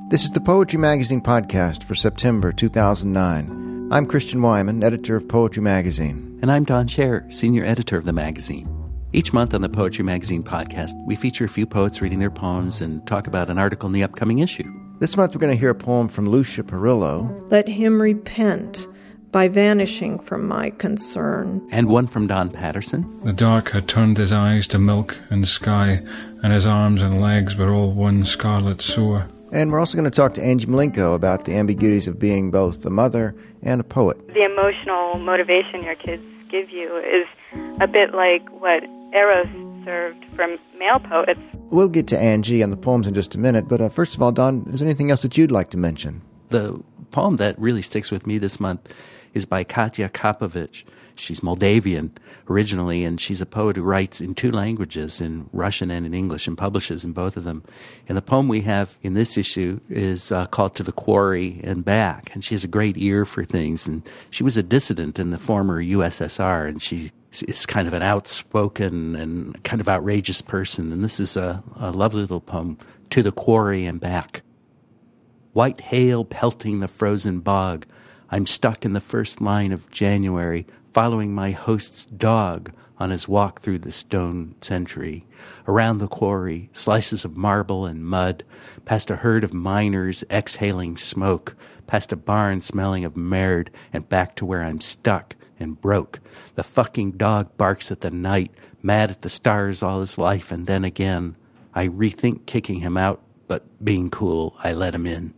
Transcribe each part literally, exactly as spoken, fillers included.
This is the Poetry Magazine podcast for September two thousand nine. I'm Christian Wyman, editor of Poetry Magazine. And I'm Don Scher, senior editor of the magazine. Each month on the Poetry Magazine podcast, we feature a few poets reading their poems and talk about an article in the upcoming issue. This month we're going to hear a poem from Lucia Perillo. Let him repent by vanishing from my concern. And one from Don Patterson. The dark had turned his eyes to milk and sky, and his arms and legs were all one scarlet sore. And we're also going to talk to Angie Mlinko about the ambiguities of being both a mother and a poet. The emotional motivation your kids give you is a bit like what Eros served from male poets. We'll get to Angie and the poems in just a minute, but uh, first of all, Don, is there anything else that you'd like to mention? The poem that really sticks with me this month is by Katya Kapovich. She's Moldavian originally, and she's a poet who writes in two languages, in Russian and in English, and publishes in both of them. And the poem we have in this issue is uh, called To the Quarry and Back, and she has a great ear for things. And she was a dissident in the former U S S R, and she is kind of an outspoken and kind of outrageous person. And this is a, a lovely little poem, To the Quarry and Back. White hail pelting the frozen bog. I'm stuck in the first line of January, following my host's dog on his walk through the stone century. Around the quarry, slices of marble and mud, past a herd of miners exhaling smoke, past a barn smelling of merd, and back to where I'm stuck and broke. The fucking dog barks at the night, mad at the stars all his life, and then again, I rethink kicking him out, but being cool, I let him in.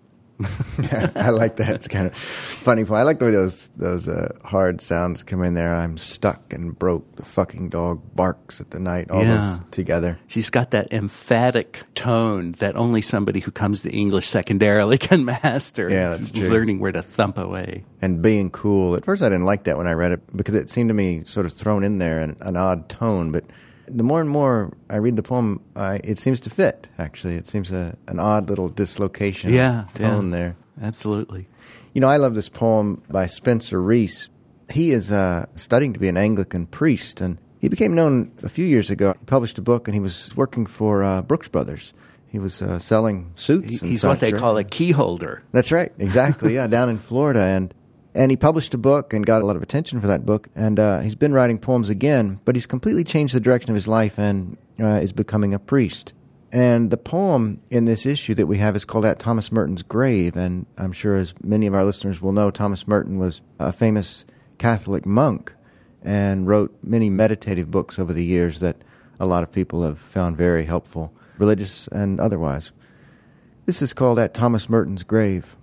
Yeah, I like that. It's kind of funny. I like the way those those uh, hard sounds come in there. I'm stuck and broke. The fucking dog barks at the night. All yeah. those together. She's got that emphatic tone that only somebody who comes to English secondarily can master. Yeah, that's true. Learning where to thump away. And being cool. At first I didn't like that when I read it because it seemed to me sort of thrown in there in an odd tone. But the more and more I read the poem, I, it seems to fit, actually. It seems a, an odd little dislocation yeah, tone yeah, there. Absolutely. You know, I love this poem by Spencer Reese. He is uh, studying to be an Anglican priest, and he became known a few years ago. He published a book, and he was working for uh, Brooks Brothers. He was uh, selling suits he, and He's such. what they call a key holder. That's right, exactly, yeah, down in Florida. And And he published a book and got a lot of attention for that book. And uh, he's been writing poems again, but he's completely changed the direction of his life and uh, is becoming a priest. And the poem in this issue that we have is called At Thomas Merton's Grave. And I'm sure as many of our listeners will know, Thomas Merton was a famous Catholic monk and wrote many meditative books over the years that a lot of people have found very helpful, religious and otherwise. This is called At Thomas Merton's Grave.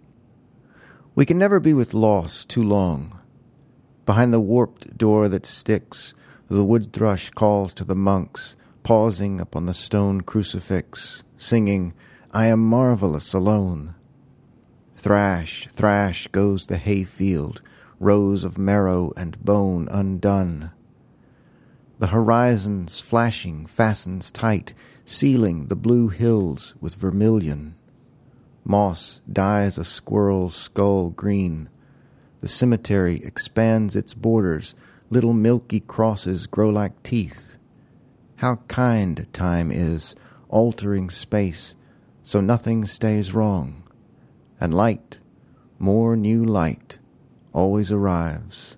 We can never be with loss too long. Behind the warped door that sticks, the wood thrush calls to the monks, pausing upon the stone crucifix, singing, I am marvelous alone. Thrash, thrash goes the hayfield, rows of marrow and bone undone. The horizon's flashing fastens tight, sealing the blue hills with vermilion. Moss dyes a squirrel's skull green. The cemetery expands its borders. Little milky crosses grow like teeth. How kind time is, altering space, so nothing stays wrong. And light, more new light, always arrives.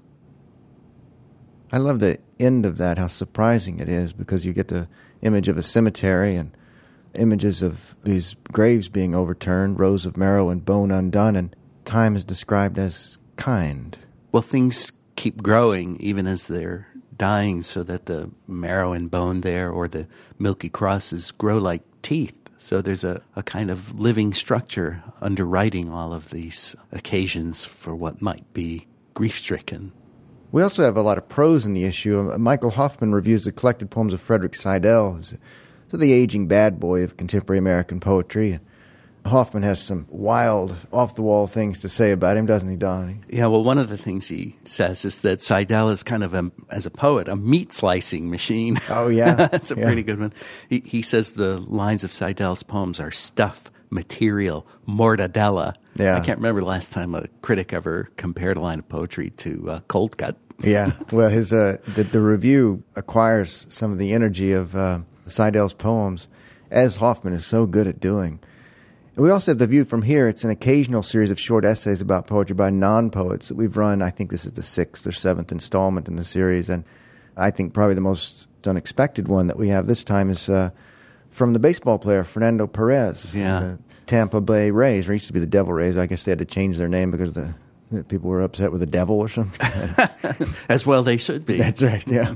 I love the end of that, how surprising it is, because you get the image of a cemetery and images of these graves being overturned, rows of marrow and bone undone, and time is described as kind. Well, things keep growing even as they're dying, so that the marrow and bone there or the milky crosses grow like teeth. So there's a, a kind of living structure underwriting all of these occasions for what might be grief-stricken. We also have a lot of prose in the issue. Michael Hoffman reviews the collected poems of Frederick Seidel, who's So the aging bad boy of contemporary American poetry. Hoffman has some wild, off-the-wall things to say about him, doesn't he, Don? Yeah, well, one of the things he says is that Seidel is kind of, a, as a poet, a meat-slicing machine. Oh, yeah. That's a yeah. pretty good one. He, he says the lines of Seidel's poems are stuff, material, mortadella. Yeah. I can't remember the last time a critic ever compared a line of poetry to uh, cold cut. Yeah, well, his uh, the, the review acquires some of the energy of uh, Seidel's poems, as Hoffman is so good at doing. We also have The View from Here. It's an occasional series of short essays about poetry by non-poets that we've run. I think this is the sixth or seventh installment in the series, and I think probably the most unexpected one that we have this time is uh, from the baseball player Fernando Perez. Yeah. The Tampa Bay Rays, or it used to be the Devil Rays. I guess they had to change their name because the, the people were upset with the devil or something. As well they should be. That's right, yeah.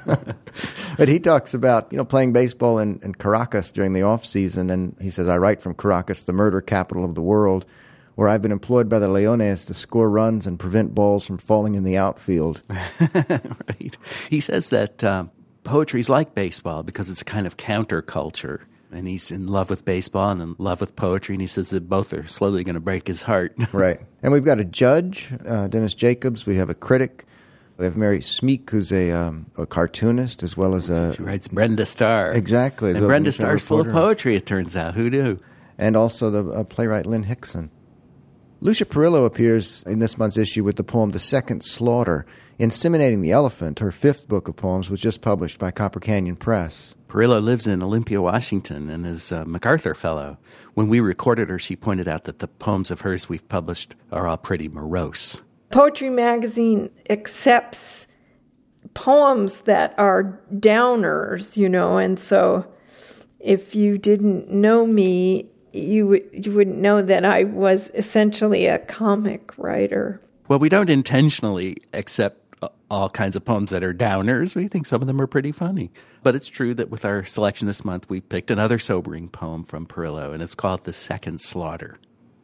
But he talks about, you know, playing baseball in, in Caracas during the off season, and he says, I write from Caracas, the murder capital of the world, where I've been employed by the Leones to score runs and prevent balls from falling in the outfield. Right. He says that um, poetry is like baseball because it's a kind of counterculture. And he's in love with baseball and in love with poetry, and he says that both are slowly going to break his heart. Right. And we've got a judge, uh, Dennis Jacobs. We have a critic. We have Mary Smeek, who's a, um, a cartoonist, as well as a... She writes Brenda Starr. Exactly. And Brenda Starr's full of poetry, it turns out. Who knew? And also the uh, playwright Lynn Hickson. Lucia Perillo appears in this month's issue with the poem The Second Slaughter. Inseminating the Elephant, her fifth book of poems, was just published by Copper Canyon Press. Perillo lives in Olympia, Washington, and is a MacArthur Fellow. When we recorded her, she pointed out that the poems of hers we've published are all pretty morose. Poetry Magazine accepts poems that are downers, you know, and so if you didn't know me, you would, you wouldn't know that I was essentially a comic writer. Well, we don't intentionally accept all kinds of poems that are downers. We think some of them are pretty funny. But it's true that with our selection this month, we picked another sobering poem from Perillo, and it's called The Second Slaughter.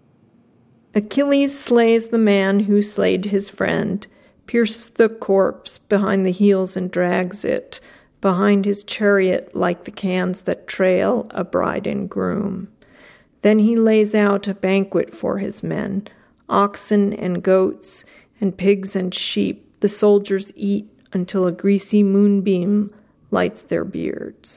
Achilles slays the man who slayed his friend, pierces the corpse behind the heels and drags it behind his chariot like the cans that trail a bride and groom. Then he lays out a banquet for his men, oxen and goats and pigs and sheep. The soldiers eat until a greasy moonbeam lights their beards.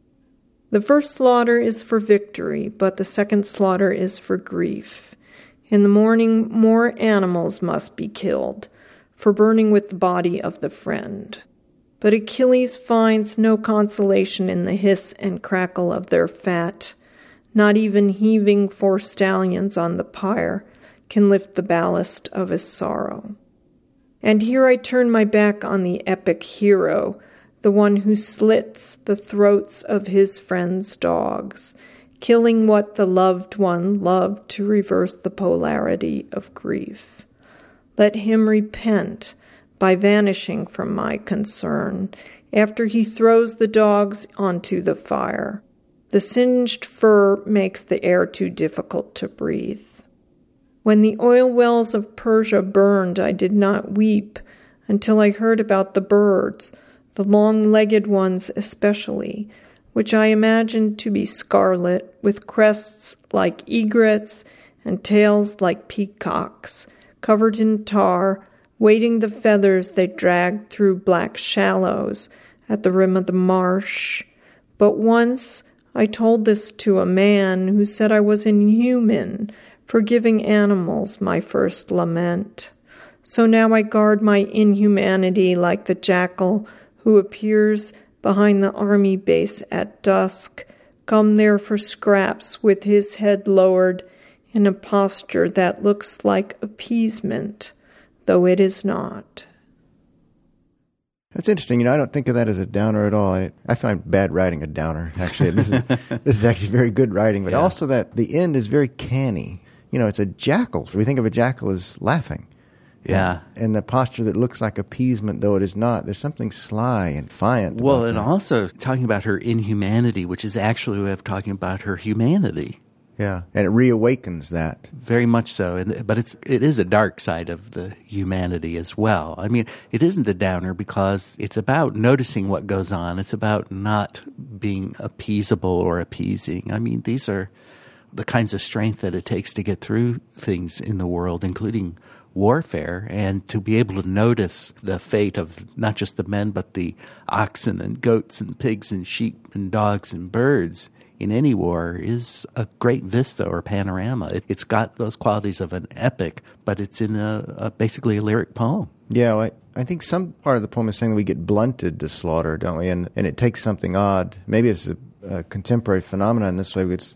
The first slaughter is for victory, but the second slaughter is for grief. In the morning, more animals must be killed, for burning with the body of the friend. But Achilles finds no consolation in the hiss and crackle of their fat. Not even heaving four stallions on the pyre can lift the ballast of his sorrow. And here I turn my back on the epic hero, the one who slits the throats of his friends' dogs, killing what the loved one loved to reverse the polarity of grief. Let him repent by vanishing from my concern after he throws the dogs onto the fire. The singed fur makes the air too difficult to breathe. When the oil wells of Persia burned, I did not weep until I heard about the birds, the long-legged ones especially, which I imagined to be scarlet, with crests like egrets and tails like peacocks, covered in tar, waiting the feathers they dragged through black shallows at the rim of the marsh. But once I told this to a man who said I was inhuman for giving animals my first lament. So now I guard my inhumanity like the jackal who appears behind the army base at dusk, come there for scraps with his head lowered in a posture that looks like appeasement, though it is not. That's interesting. You know, I don't think of that as a downer at all. I, I find bad writing a downer, actually. This is this is actually very good writing, but yeah. Also that the end is very canny. You know, it's a jackal. We think of a jackal as laughing. Yeah. And, and the posture that looks like appeasement, though it is not. There's something sly and defiant. Well, and that. also talking about her inhumanity, which is actually a way of talking about her humanity. Yeah, and it reawakens that. Very much so. And, but it's, it is a dark side of the humanity as well. I mean, it isn't a downer because it's about noticing what goes on. It's about not being appeasable or appeasing. I mean, these are the kinds of strength that it takes to get through things in the world, including warfare, and to be able to notice the fate of not just the men, but the oxen and goats and pigs and sheep and dogs and birds in any war is a great vista or panorama. It, it's got those qualities of an epic, but it's in a, a basically a lyric poem. Yeah, well, I, I think some part of the poem is saying that we get blunted to slaughter, don't we? And and it takes something odd. Maybe it's a, a contemporary phenomenon this way. It's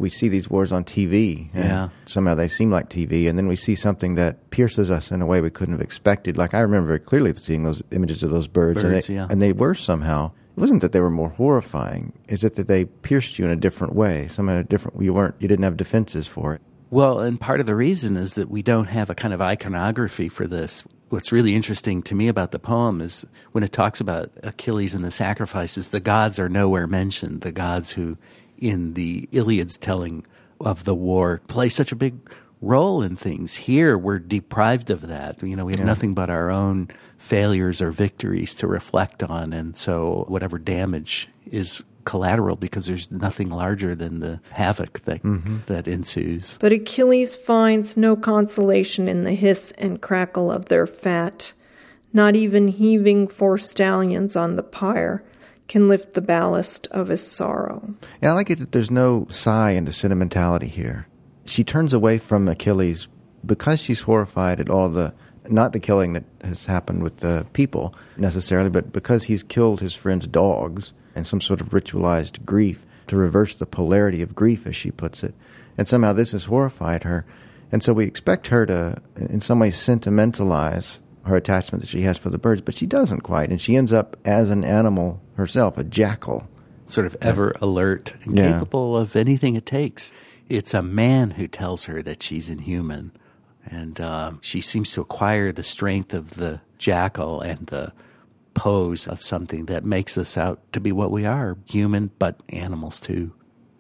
we see these wars on T V, and Yeah. somehow they seem like T V, and then we see something that pierces us in a way we couldn't have expected. Like I remember very clearly seeing those images of those birds, Birds, and, they, yeah. and they were somehow. It wasn't that they were more horrifying; it's that they pierced you in a different way. Somehow a different. You weren't. You didn't have defenses for it. Well, and part of the reason is that we don't have a kind of iconography for this. What's really interesting to me about the poem is when it talks about Achilles and the sacrifices, the gods are nowhere mentioned. The gods who, in the Iliad's telling of the war, play such a big role in things. Here, we're deprived of that. You know, we have Yeah. nothing but our own failures or victories to reflect on, and so whatever damage is collateral because there's nothing larger than the havoc that Mm-hmm. that ensues. But Achilles finds no consolation in the hiss and crackle of their fat. Not even heaving four stallions on the pyre can lift the ballast of his sorrow. Yeah, I like it that there's no sigh into sentimentality here. She turns away from Achilles because she's horrified at all the, not the killing that has happened with the people necessarily, but because he's killed his friend's dogs and some sort of ritualized grief to reverse the polarity of grief, as she puts it. And somehow this has horrified her. And so we expect her to, in some ways, sentimentalize her attachment that she has for the birds, but she doesn't quite. And she ends up as an animal herself, a jackal. Sort of ever alert and Yeah. capable of anything it takes. It's a man who tells her that she's inhuman. And um, she seems to acquire the strength of the jackal and the pose of something that makes us out to be what we are, human, but animals too.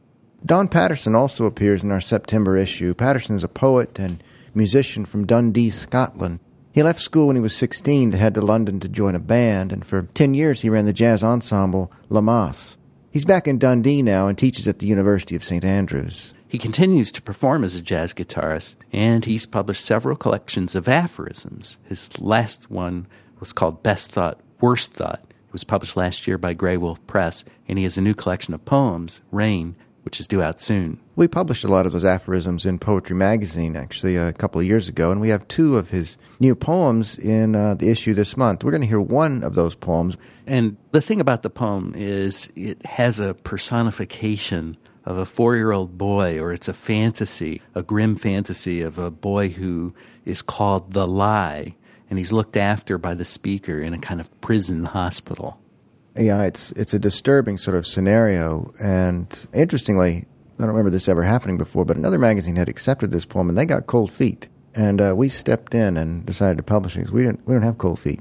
Don Patterson also appears in our September issue. Patterson is a poet and musician from Dundee, Scotland. He left school when he was sixteen to head to London to join a band, and for ten years he ran the jazz ensemble La Masse. He's back in Dundee now and teaches at the University of Saint Andrews. He continues to perform as a jazz guitarist, and he's published several collections of aphorisms. His last one was called Best Thought, Worst Thought. It was published last year by Grey Wolf Press, and he has a new collection of poems, Rain, which is due out soon. We published a lot of those aphorisms in Poetry Magazine, actually, a couple of years ago, and we have two of his new poems in uh, the issue this month. We're going to hear one of those poems. And the thing about the poem is it has a personification of a four-year-old boy, or it's a fantasy, a grim fantasy of a boy who is called the Lie, and he's looked after by the speaker in a kind of prison hospital. Yeah, it's it's a disturbing sort of scenario, and interestingly, I don't remember this ever happening before, but another magazine had accepted this poem, and they got cold feet. And uh, we stepped in and decided to publish it because we didn't, we don't have cold feet.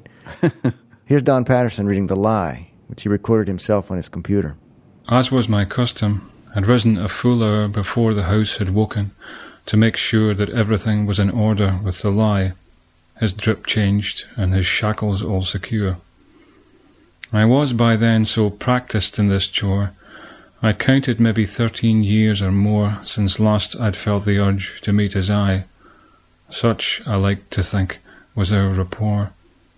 Here's Don Patterson reading The Lie, which he recorded himself on his computer. As was my custom, I'd risen a full hour before the house had woken to make sure that everything was in order with the Lie, his drip changed and his shackles all secure. I was by then so practised in this chore, I counted maybe thirteen years or more since last I'd felt the urge to meet his eye. Such, I like to think, was our rapport.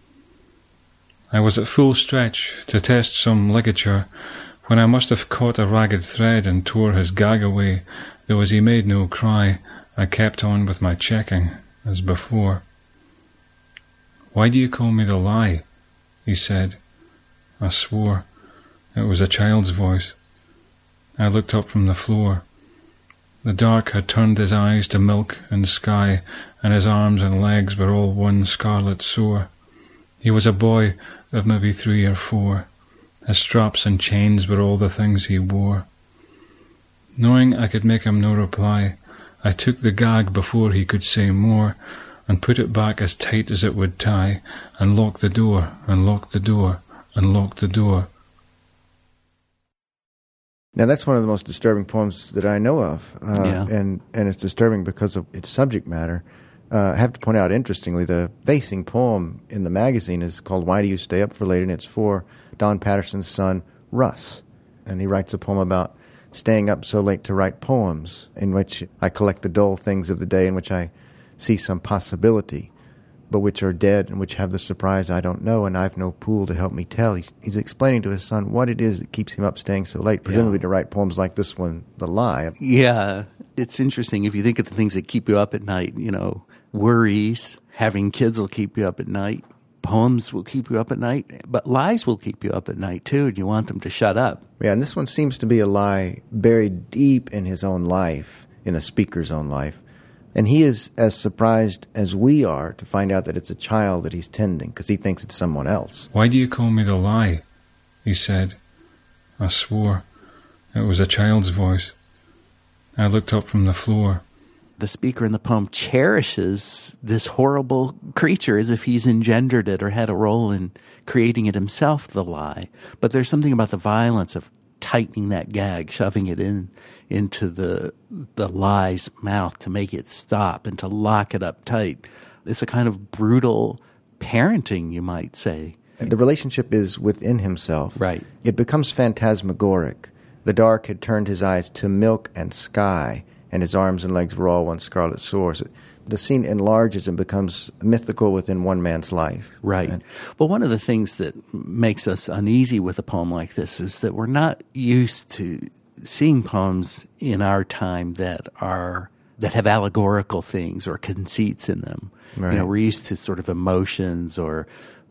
I was at full stretch to test some ligature, when I must have caught a ragged thread and tore his gag away, though as he made no cry, I kept on with my checking, as before. "Why do you call me the Lie?" he said. I swore. It was a child's voice. I looked up from the floor. The dark had turned his eyes to milk and sky, and his arms and legs were all one scarlet sore. He was a boy of maybe three or four. His straps and chains were all the things he wore. Knowing I could make him no reply, I took the gag before he could say more, and put it back as tight as it would tie, and locked the door, and locked the door, and locked the door. Now, that's one of the most disturbing poems that I know of, uh, Yeah. and, and it's disturbing because of its subject matter. Uh, I have to point out, interestingly, the facing poem in the magazine is called Why Do You Stay Up for Late, and it's for Don Patterson's son, Russ. And he writes a poem about staying up so late to write poems, in which I collect the dull things of the day in which I see some possibility, but which are dead and which have the surprise I don't know, and I've no pool to help me tell. He's, he's explaining to his son what it is that keeps him up staying so late, presumably Yeah. to write poems like this one, The Lie. Yeah, it's interesting if you think of the things that keep you up at night, you know, worries, having kids will keep you up at night, poems will keep you up at night, but lies will keep you up at night too, and you want them to shut up. Yeah, and this one seems to be a lie buried deep in his own life, in the speaker's own life. And he is as surprised as we are to find out that it's a child that he's tending, because he thinks it's someone else. "Why do you call me the lie?" he said. I swore. It was a child's voice. I looked up from the floor. The speaker in the poem cherishes this horrible creature as if he's engendered it or had a role in creating it himself, the lie. But there's something about the violence of tightening that gag, shoving it in into the the lie's mouth to make it stop and to lock it up tight. It's a kind of brutal parenting, you might say. The relationship is within himself. Right. It becomes phantasmagoric. The dark had turned his eyes to milk and sky, and his arms and legs were all one scarlet sores. The scene enlarges and becomes mythical within one man's life. Right. And well, one of the things that makes us uneasy with a poem like this is that we're not used to seeing poems in our time that are that have allegorical things or conceits in them. Right. You know, we're used to sort of emotions or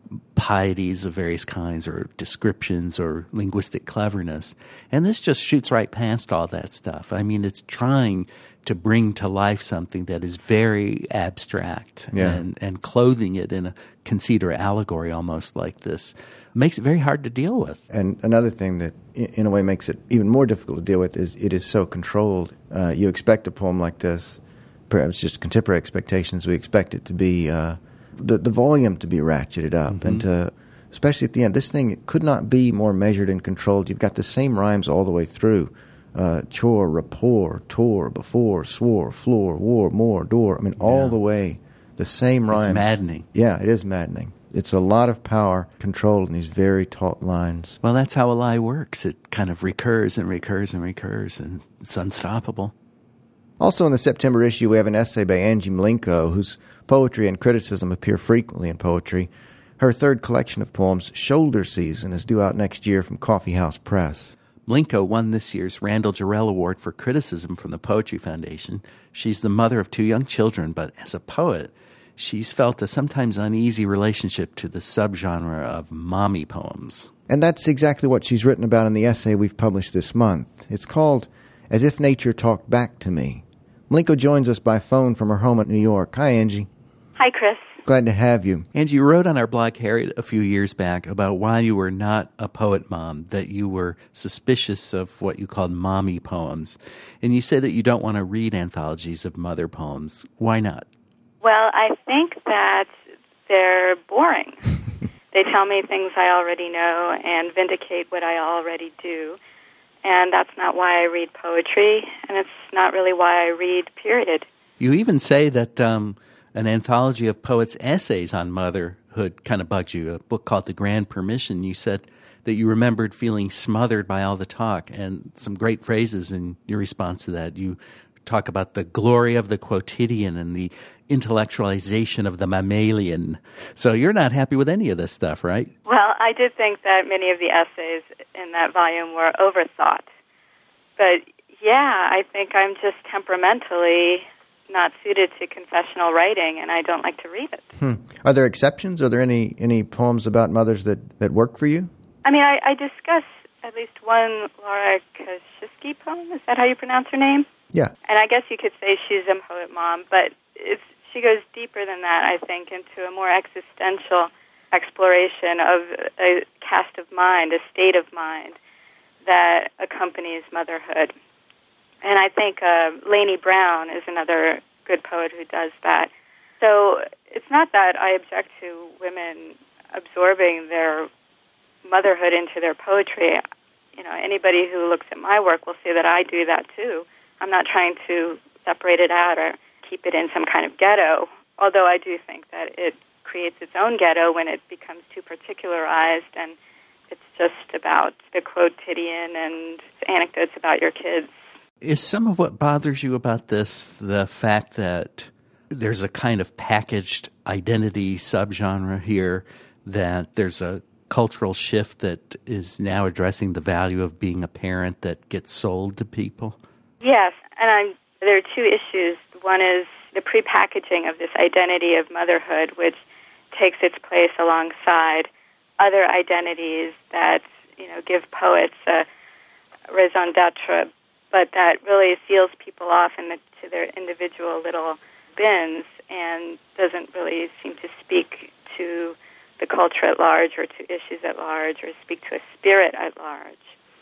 pieties of various kinds or descriptions or linguistic cleverness. And this just shoots right past all that stuff. I mean, it's trying to bring to life something that is very abstract Yeah. and, and clothing it in a conceit or allegory almost like this makes it very hard to deal with. And another thing that, i- in a way, makes it even more difficult to deal with is it is so controlled. Uh, you expect a poem like this, perhaps just contemporary expectations, we expect it to be, uh, the, the volume to be ratcheted up. Mm-hmm. And to, especially at the end, this thing could not be more measured and controlled. You've got the same rhymes all the way through. Uh, chore, rapport, tore, before, swore, floor, war, more, door. I mean, all Yeah. the way, the same rhymes. It's maddening. Yeah, it is maddening. It's a lot of power controlled in these very taut lines. Well, that's how a lie works. It kind of recurs and recurs and recurs, and it's unstoppable. Also in the September issue, we have an essay by Angie Mlinko, whose poetry and criticism appear frequently in poetry. Her third collection of poems, Shoulder Season, is due out next year from Coffee House Press. Mlinko won this year's Randall Jarrell Award for Criticism from the Poetry Foundation. She's the mother of two young children, but as a poet, she's felt a sometimes uneasy relationship to the subgenre of mommy poems. And that's exactly what she's written about in the essay we've published this month. It's called As If Nature Talked Back to Me. Mlinko joins us by phone from her home at New York. Hi, Angie. Hi, Chris. Glad to have you. And you wrote on our blog, Harriet, a few years back about why you were not a poet mom, that you were suspicious of what you called mommy poems. And you said that you don't want to read anthologies of mother poems. Why not? Well, I think that they're boring. They tell me things I already know and vindicate what I already do. And that's not why I read poetry, and it's not really why I read, period. You even say that um, an anthology of poets' essays on motherhood kind of bugged you, a book called The Grand Permission. You said that you remembered feeling smothered by all the talk, and some great phrases in your response to that. You talk about the glory of the quotidian and the intellectualization of the mammalian. So you're not happy with any of this stuff, right? Well, I did think that many of the essays in that volume were overthought. But, yeah, I think I'm just temperamentally not suited to confessional writing, and I don't like to read it. Hmm. Are there exceptions? Are there any, any poems about mothers that, that work for you? I mean, I, I discuss at least one Laura Koschiski poem. Is that how you pronounce her name? Yeah. And I guess you could say she's a poet mom, but it's, she goes deeper than that, I think, into a more existential exploration of a cast of mind, a state of mind that accompanies motherhood. And I think uh, Lainey Brown is another good poet who does that. So it's not that I object to women absorbing their motherhood into their poetry. You know, anybody who looks at my work will see that I do that too. I'm not trying to separate it out or keep it in some kind of ghetto, although I do think that it creates its own ghetto when it becomes too particularized and it's just about the quotidian and anecdotes about your kids. Is some of what bothers you about this the fact that there's a kind of packaged identity subgenre here, that there's a cultural shift that is now addressing the value of being a parent that gets sold to people? Yes, and I'm, there are two issues. One is the prepackaging of this identity of motherhood, which takes its place alongside other identities that, you know, give poets a raison d'etre, but that really seals people off in the, to their individual little bins and doesn't really seem to speak to the culture at large or to issues at large or speak to a spirit at large.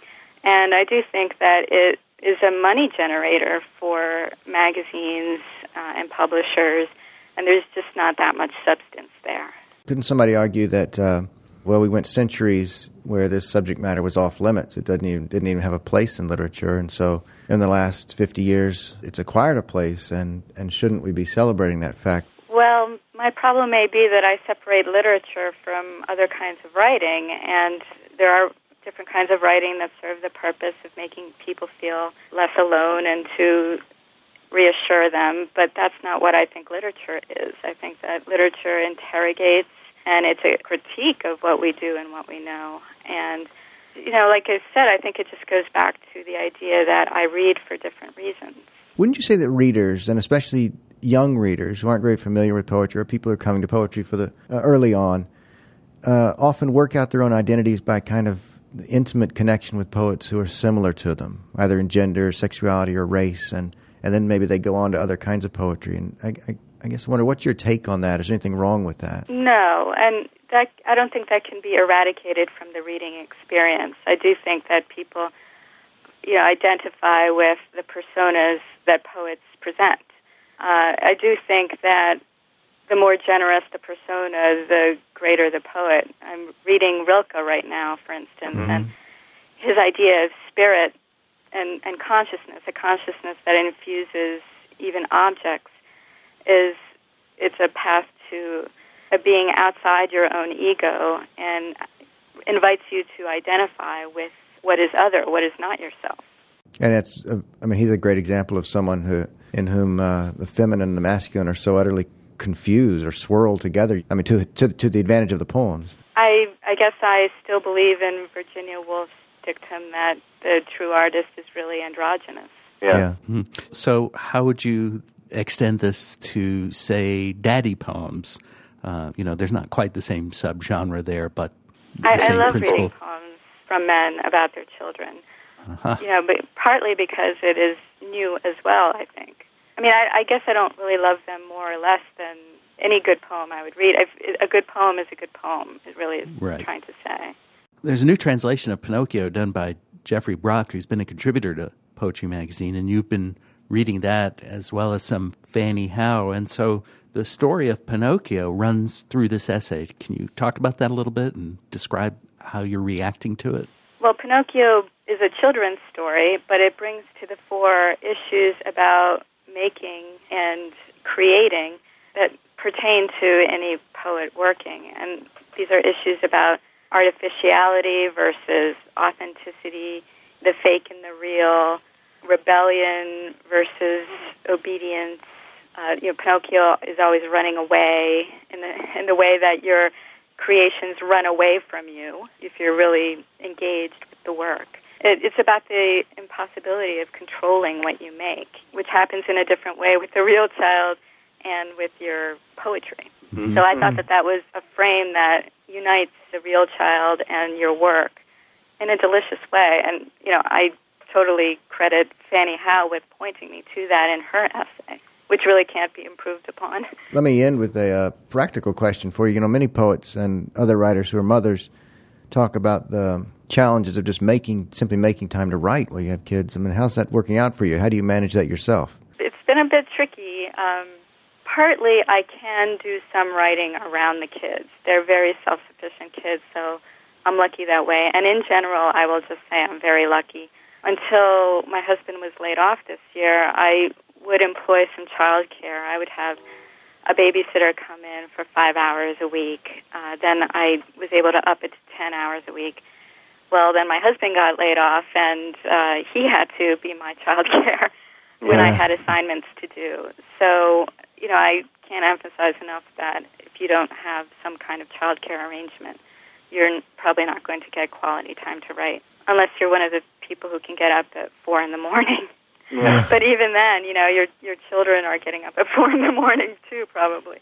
And I do think that it is a money generator for magazines uh, and publishers, and there's just not that much substance there. Couldn't somebody argue that, uh, well, we went centuries where this subject matter was off limits? It doesn't even, didn't even have a place in literature, and so in the last fifty years, it's acquired a place, and, and shouldn't we be celebrating that fact? Well, my problem may be that I separate literature from other kinds of writing, and there are different kinds of writing that serve the purpose of making people feel less alone and to reassure them, but that's not what I think literature is. I think that literature interrogates, and it's a critique of what we do and what we know. And, you know, like I said, I think it just goes back to the idea that I read for different reasons. Wouldn't you say that readers, and especially young readers who aren't very familiar with poetry, or people who are coming to poetry for the uh, early on, uh, often work out their own identities by kind of the intimate connection with poets who are similar to them, either in gender, sexuality, or race, and, and then maybe they go on to other kinds of poetry. And I, I, I guess I wonder, what's your take on that? Is there anything wrong with that? No, and that I don't think that can be eradicated from the reading experience. I do think that people, you know, identify with the personas that poets present. Uh, I do think that the more generous the persona, the greater the poet. I'm reading Rilke right now, for instance, mm-hmm. and his idea of spirit and, and consciousness, a consciousness that infuses even objects, is it's a path to a being outside your own ego and invites you to identify with what is other, what is not yourself. And it's, uh, I mean, he's a great example of someone who, in whom uh, the feminine and the masculine are so utterly confused or swirled together. I mean, to to, to the advantage of the poems. I I guess I still believe in Virginia Woolf's dictum that the true artist is really androgynous. Yeah. yeah. Mm-hmm. So, how would you extend this to, say, daddy poems? Uh, you know, there's not quite the same subgenre there, but the I, same I love principle. reading poems from men about their children. Uh-huh. You know, but partly because it is new as well, I think. I mean, I, I guess I don't really love them more or less than any good poem I would read. I've, a good poem is a good poem, it really is right. trying to say. There's a new translation of Pinocchio done by Jeffrey Brock, who's been a contributor to Poetry Magazine, and you've been reading that as well as some Fanny Howe. And so the story of Pinocchio runs through this essay. Can you talk about that a little bit and describe how you're reacting to it? Well, Pinocchio is a children's story, but it brings to the fore issues about making and creating that pertain to any poet working. And these are issues about artificiality versus authenticity, the fake and the real, rebellion versus obedience. Uh, you know, Pinocchio is always running away in the in the way that your creations run away from you if you're really engaged with the work. It, it's about the impossibility of controlling what you make, which happens in a different way with the real child and with your poetry. Mm-hmm. So I thought that that was a frame that unites the real child and your work in a delicious way. And, you know, I totally credit Fanny Howe with pointing me to that in her essay, which really can't be improved upon. Let me end with a uh, practical question for you. You know, many poets and other writers who are mothers talk about the challenges of just making, simply making time to write while you have kids. I mean, how's that working out for you? How do you manage that yourself? It's been a bit tricky. Um, partly I can do some writing around the kids. They're very self-sufficient kids, so I'm lucky that way. And in general, I will just say I'm very lucky. Until my husband was laid off this year, I would employ some child care. I would have a babysitter come in for five hours a week. Uh, then I was able to up it to ten hours a week. Well, then my husband got laid off, and uh, he had to be my child care when yeah. I had assignments to do. So, you know, I can't emphasize enough that if you don't have some kind of child care arrangement, you're probably not going to get quality time to write, unless you're one of the people who can get up at four in the morning. Yeah. But even then, you know, your your children are getting up at four in the morning too, probably. I mean,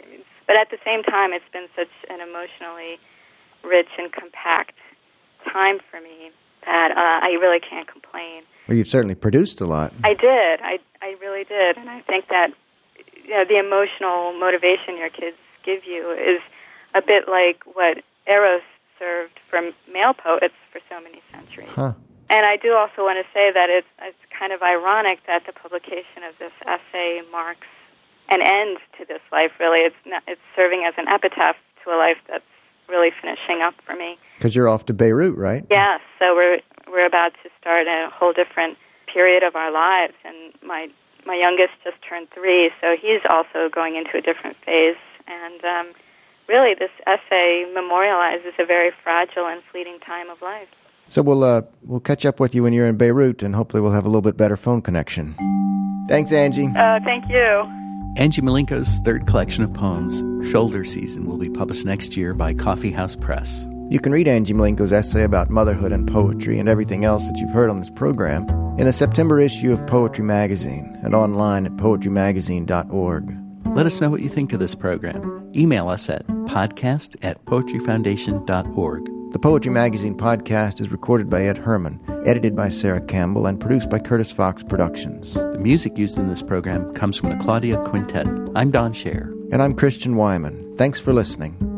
But at the same time, it's been such an emotionally rich and compact time for me that uh, I really can't complain. Well, you've certainly produced a lot. I did. I, I really did. And I think that, you know, the emotional motivation your kids give you is a bit like what Eros served for male poets for so many centuries. Huh. And I do also want to say that it's, it's kind of ironic that the publication of this essay marks an end to this life, really. It's not, it's serving as an epitaph to a life that's really finishing up for me. Because you're off to Beirut, right? Yes, so we're we're about to start a whole different period of our lives, and my my youngest just turned three, so he's also going into a different phase. And um, really, this essay memorializes a very fragile and fleeting time of life. So we'll uh, we'll catch up with you when you're in Beirut, and hopefully we'll have a little bit better phone connection. Thanks, Angie. Uh, thank you. Angie Malenko's third collection of poems, Shoulder Season, will be published next year by Coffee House Press. You can read Angie Malenko's essay about motherhood and poetry and everything else that you've heard on this program in the September issue of Poetry Magazine and online at poetry magazine dot org. Let us know what you think of this program. Email us at podcast at poetry foundation dot org. The Poetry Magazine podcast is recorded by Ed Herman, edited by Sarah Campbell, and produced by Curtis Fox Productions. The music used in this program comes from the Claudia Quintet. I'm Don Scher. And I'm Christian Wyman. Thanks for listening.